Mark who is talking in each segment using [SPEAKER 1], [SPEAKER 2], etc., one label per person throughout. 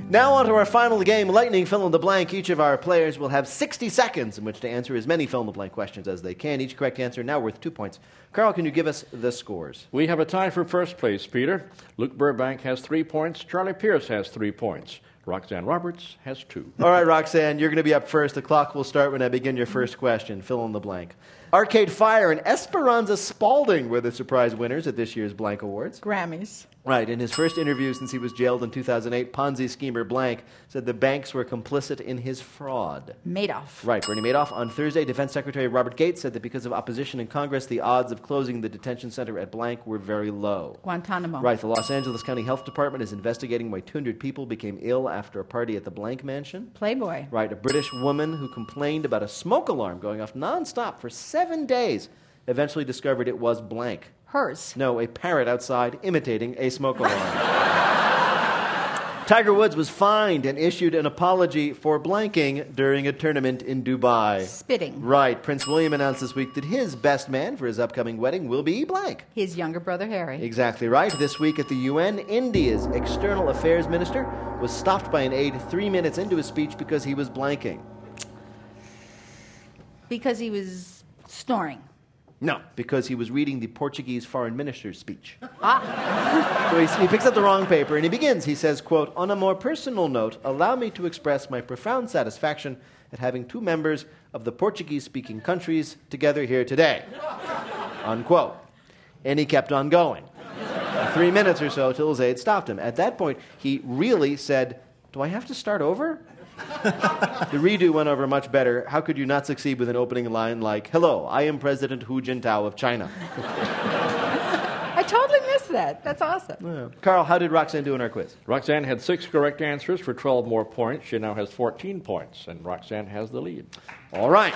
[SPEAKER 1] Now on to our final game, Lightning Fill in the Blank. Each of our players will have 60 seconds in which to answer as many fill in the blank questions as they can. Each correct answer now worth 2 points. Carl, can you give us the scores?
[SPEAKER 2] We have a tie for first place, Peter. Luke Burbank has 3 points. Charlie Pierce has 3 points. Roxanne Roberts has 2.
[SPEAKER 1] All right, Roxanne, you're going to be up first. The clock will start when I begin your first question. Fill in the blank. Arcade Fire and Esperanza Spalding were the surprise winners at this year's Blank Awards.
[SPEAKER 3] Grammys.
[SPEAKER 1] Right. In his first interview since he was jailed in 2008, Ponzi schemer Blank said the banks were complicit in his fraud.
[SPEAKER 3] Madoff.
[SPEAKER 1] Right. Bernie Madoff. On Thursday, Defense Secretary Robert Gates said that because of opposition in Congress, the odds of closing the detention center at Blank were very low.
[SPEAKER 3] Guantanamo.
[SPEAKER 1] Right. The Los Angeles County Health Department is investigating why 200 people became ill after a party at the Blank mansion.
[SPEAKER 3] Playboy.
[SPEAKER 1] Right. A British woman who complained about a smoke alarm going off nonstop for 7 days eventually discovered it was Blank.
[SPEAKER 3] Hers.
[SPEAKER 1] No, a parrot outside imitating a smoke alarm. Tiger Woods was fined and issued an apology for blanking during a tournament in Dubai.
[SPEAKER 3] Spitting.
[SPEAKER 1] Right. Prince William announced this week that his best man for his upcoming wedding will be blank.
[SPEAKER 3] His younger brother, Harry.
[SPEAKER 1] Exactly right. This week at the UN, India's external affairs minister was stopped by an aide 3 minutes into his speech because he was blanking.
[SPEAKER 3] Because he was snoring.
[SPEAKER 1] No, because he was reading the Portuguese foreign minister's speech. So he picks up the wrong paper and he begins. He says, quote, "On a more personal note, allow me to express my profound satisfaction at having 2 members of the Portuguese-speaking countries together here today." Unquote. And he kept on going. 3 minutes or so till his aide stopped him. At that point, he really said, "Do I have to start over?" The redo went over much better. How could you not succeed with an opening line like, "Hello, I am President Hu Jintao of China."
[SPEAKER 3] I totally missed that. That's awesome.
[SPEAKER 1] Yeah. Carl, how did Roxanne do in our quiz?
[SPEAKER 2] Roxanne had 6 correct answers for 12 more points. She now has 14 points, and Roxanne has the lead.
[SPEAKER 1] All right.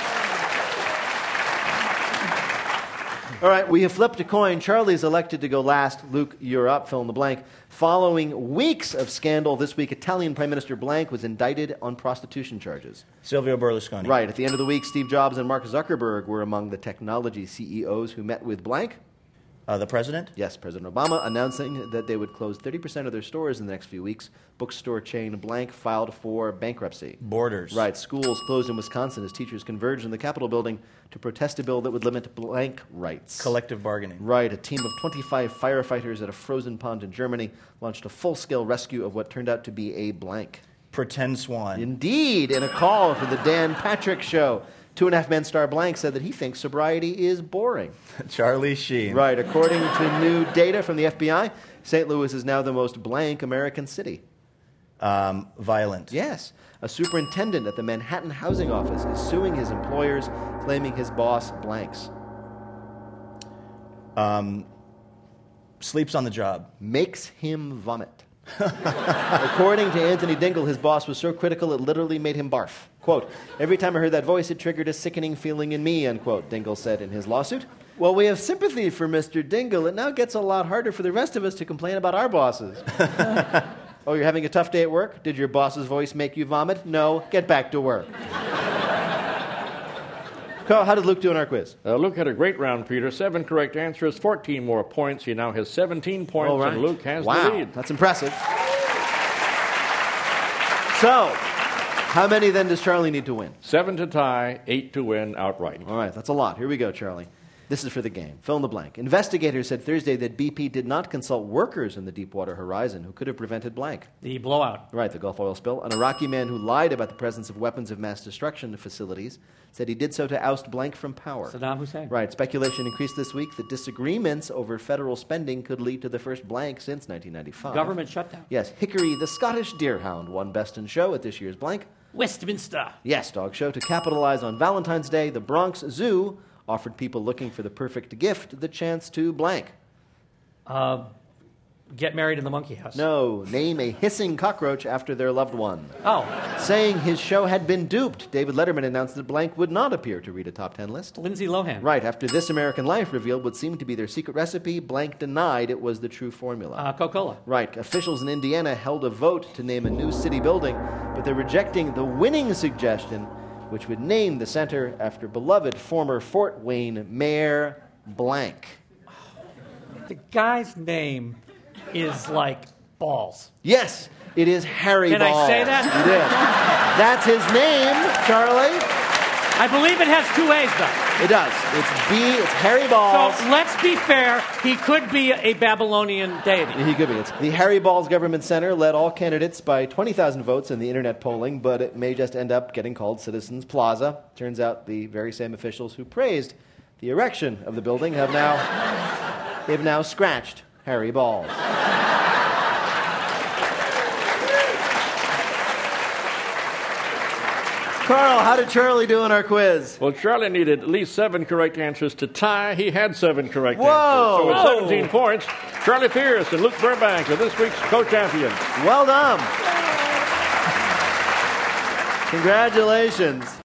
[SPEAKER 1] All right, we have flipped a coin. Charlie's elected to go last. Luke, you're up. Fill in the blank. Following weeks of scandal, this week Italian Prime Minister Blank was indicted on prostitution charges.
[SPEAKER 4] Silvio Berlusconi.
[SPEAKER 1] Right. At the end of the week, Steve Jobs and Mark Zuckerberg were among the technology CEOs who met with Blank.
[SPEAKER 4] The president?
[SPEAKER 1] Yes, President Obama, announcing that they would close 30% of their stores in the next few weeks. Bookstore chain Blank filed for bankruptcy.
[SPEAKER 4] Borders.
[SPEAKER 1] Right. Schools closed in Wisconsin as teachers converged in the Capitol building to protest a bill that would limit Blank rights.
[SPEAKER 4] Collective bargaining.
[SPEAKER 1] Right. A team of 25 firefighters at a frozen pond in Germany launched a full-scale rescue of what turned out to be a Blank.
[SPEAKER 4] Pretend swan.
[SPEAKER 1] Indeed, in a call for the Dan Patrick Show, 2.5 Men star Blank said that he thinks sobriety is boring.
[SPEAKER 4] Charlie Sheen.
[SPEAKER 1] Right. According to new data from the FBI, St. Louis is now the most blank American city.
[SPEAKER 4] Violent.
[SPEAKER 1] Yes. A superintendent at the Manhattan Housing Office is suing his employers, claiming his boss blanks.
[SPEAKER 4] Sleeps on the job.
[SPEAKER 1] Makes him vomit. According to Anthony Dingle, his boss was so critical it literally made him barf. Quote, "Every time I heard that voice, it triggered a sickening feeling in me," unquote, Dingle said in his lawsuit. Well, we have sympathy for Mr. Dingle. It now gets a lot harder for the rest of us to complain about our bosses. Oh, you're having a tough day at work? Did your boss's voice make you vomit? No. Get back to work. Carl, how did Luke do in our quiz?
[SPEAKER 2] Luke had a great round, Peter. 7 correct answers, 14 more points. He now has 17 points,
[SPEAKER 1] All right.
[SPEAKER 2] and Luke has the lead.
[SPEAKER 1] That's impressive. So, how many then does Charlie need to win?
[SPEAKER 2] 7 to tie, 8 to win outright.
[SPEAKER 1] All right, that's a lot. Here we go, Charlie. This is for the game. Fill in the blank. Investigators said Thursday that BP did not consult workers in the Deepwater Horizon who could have prevented blank.
[SPEAKER 5] The blowout.
[SPEAKER 1] Right, the Gulf oil spill. An Iraqi man who lied about the presence of weapons of mass destruction facilities said he did so to oust blank from power.
[SPEAKER 5] Saddam Hussein.
[SPEAKER 1] Right, speculation increased this week that disagreements over federal spending could lead to the first blank since 1995.
[SPEAKER 5] Government shutdown.
[SPEAKER 1] Yes, Hickory, the Scottish Deerhound, won Best in Show at this year's blank.
[SPEAKER 5] Westminster.
[SPEAKER 1] Yes, dog show. To capitalize on Valentine's Day, the Bronx Zoo offered people looking for the perfect gift the chance to blank.
[SPEAKER 5] Get married in the monkey house.
[SPEAKER 1] No, name a hissing cockroach after their loved one.
[SPEAKER 5] Oh.
[SPEAKER 1] Saying his show had been duped, David Letterman announced that blank would not appear to read a top 10 list.
[SPEAKER 5] Lindsay Lohan.
[SPEAKER 1] Right, after This American Life revealed what seemed to be their secret recipe, blank denied it was the true formula.
[SPEAKER 5] Coca-Cola.
[SPEAKER 1] Right, officials in Indiana held a vote to name a new city building, but they're rejecting the winning suggestion, which would name the center after beloved former Fort Wayne Mayor blank.
[SPEAKER 5] The guy's name is like balls.
[SPEAKER 1] Yes, It is Harry
[SPEAKER 5] Can I
[SPEAKER 1] Balls.
[SPEAKER 5] say that?
[SPEAKER 1] You did. That's his name, Charlie.
[SPEAKER 5] I believe it has two A's, though.
[SPEAKER 1] It does. It's Harry Balls.
[SPEAKER 5] So let's be fair. He could be a Babylonian deity.
[SPEAKER 1] He could be. It's the Harry Balls Government Center led all candidates by 20,000 votes in the internet polling, but it may just end up getting called Citizens Plaza. Turns out the very same officials who praised the erection of the building have now scratched Harry Balls. Carl, how did Charlie do in our quiz?
[SPEAKER 2] Well, Charlie needed at least 7 correct answers to tie. He had 7 correct
[SPEAKER 1] Whoa!
[SPEAKER 2] answers. So with 17 points, Charlie Pierce and Luke Burbank are this week's co-champions.
[SPEAKER 1] Well done. Congratulations.